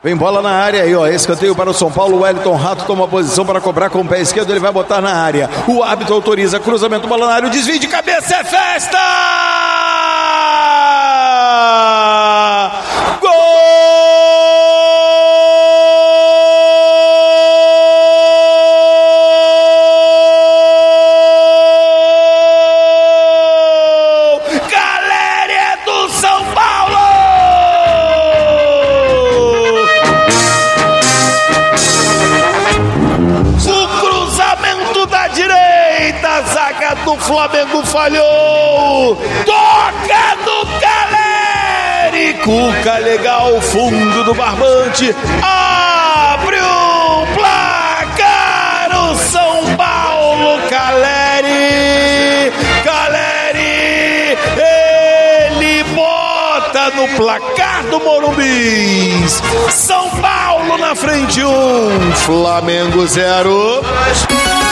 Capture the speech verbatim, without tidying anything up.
Vem bola na área aí, ó, escanteio para o São Paulo. O Wellington Rato toma posição para cobrar com o pé esquerdo, ele vai botar na área. O árbitro autoriza, cruzamento, bola na área, o desvio de cabeça, é festa! Gol! Galera, é do São Paulo! A zaga do Flamengo falhou. Toca do Caleri. Cuca legal, fundo do barbante. Abre o placar. O São Paulo. Caleri. Caleri. Ele bota no placar do Morumbi. São Paulo na frente um. Flamengo zero.